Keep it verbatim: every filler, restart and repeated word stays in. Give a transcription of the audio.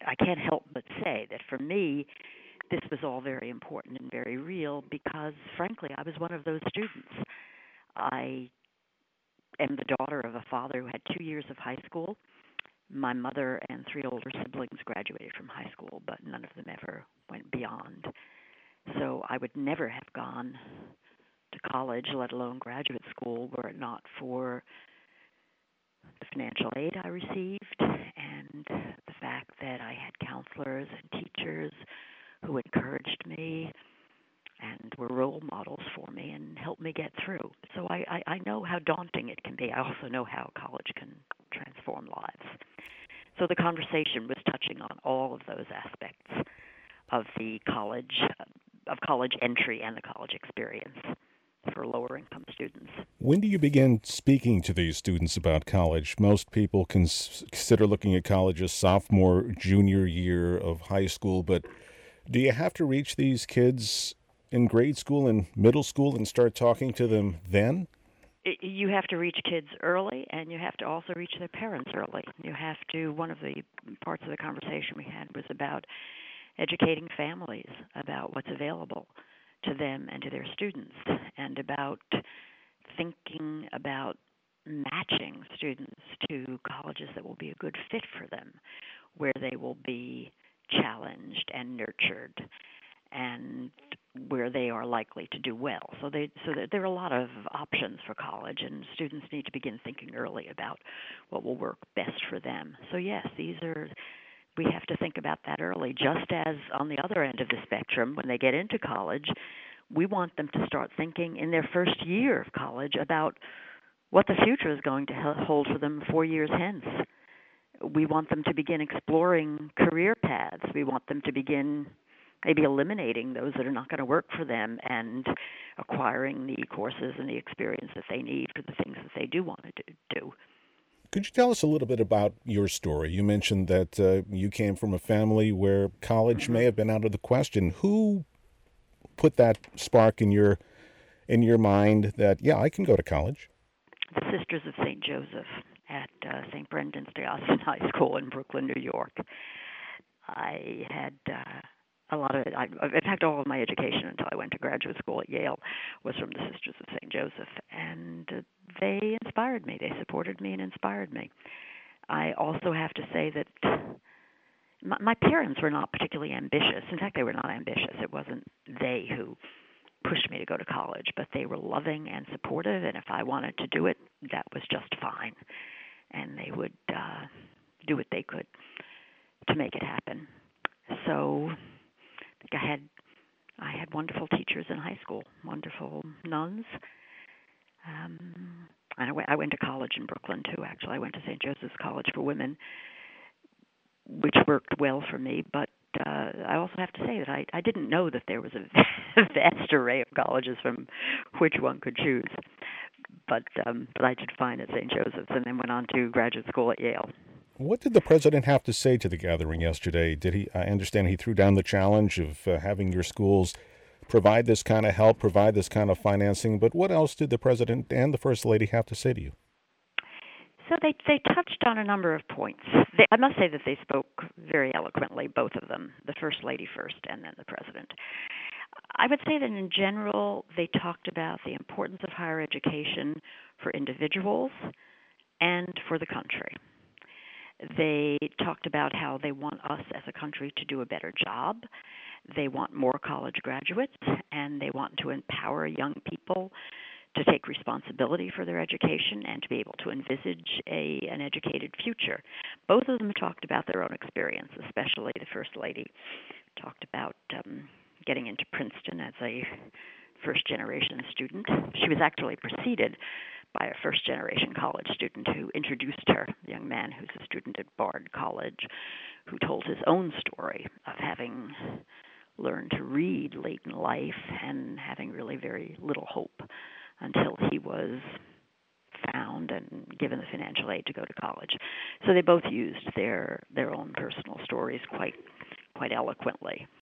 I can't help but say that for me, this was all very important and very real because, frankly, I was one of those students. I am the daughter of a father who had two years of high school. My mother and three older siblings graduated from high school, but none of them ever went beyond. So I would never have gone to college, let alone graduate school, were it not for the financial aid I received and the fact that I had counselors and teachers who encouraged me and were role models for me and helped me get through. So I, I, I know how daunting it can be. I also know how college can transform lives. So the conversation was touching on all of those aspects of the college, of college entry and the college experience for lower income students. When do you begin speaking to these students about college? Most people cons- consider looking at college as sophomore, junior year of high school, but do you have to reach these kids in grade school and middle school and start talking to them then? You have to reach kids early, and you have to also reach their parents early. You have to, one of the parts of the conversation we had was about educating families about what's available to them and to their students, and about thinking about matching students to colleges that will be a good fit for them, where they will be challenged and nurtured and where they are likely to do well. So they so there are a lot of options for college, and students need to begin thinking early about what will work best for them. So yes, these are we have to think about that early, just as on the other end of the spectrum, when they get into college, we want them to start thinking in their first year of college about what the future is going to hold for them four years hence. We want them to begin exploring career paths. We want them to begin maybe eliminating those that are not going to work for them and acquiring the courses and the experience that they need for the things that they do want to do. Could you tell us a little bit about your story? You mentioned that uh, you came from a family where college Mm-hmm. may have been out of the question. Who put that spark in your in your mind that, yeah, I can go to college? The Sisters of Saint Joseph at uh, Saint Brendan's Diocesan High School in Brooklyn, New York. I had uh, a lot of, I, in fact, all of my education until I went to graduate school at Yale was from the Sisters of Saint Joseph, and uh, they inspired me. They supported me and inspired me. I also have to say that my, my parents were not particularly ambitious. In fact, they were not ambitious. It wasn't they who pushed me to go to college, but they were loving and supportive, and if I wanted to do it, that was just fine. And they would uh, do what they could to make it happen. So I think I had I had wonderful teachers in high school, wonderful nuns. Um, and I went, I went to college in Brooklyn too. Actually, I went to Saint Joseph's College for Women, which worked well for me. But uh, I also have to say that I, I didn't know that there was a vast array of colleges from which one could choose. But um, but I did fine at Saint Joseph's, and then went on to graduate school at Yale. What did the president have to say to the gathering yesterday? Did he? I understand he threw down the challenge of uh, having your schools provide this kind of help, provide this kind of financing. But what else did the president and the first lady have to say to you? So they they touched on a number of points. They, I must say that they spoke very eloquently, both of them, the first lady first and then the president. I would say that in general, they talked about the importance of higher education for individuals and for the country. They talked about how they want us as a country to do a better job. They want more college graduates, and they want to empower young people to take responsibility for their education and to be able to envisage a an educated future. Both of them talked about their own experience, especially the First Lady talked about um, getting into Princeton as a first-generation student. She was actually preceded by a first-generation college student who introduced her, a young man who's a student at Bard College, who told his own story of having learned to read late in life and having really very little hope until he was found and given the financial aid to go to college. So they both used their their own personal stories quite quite eloquently.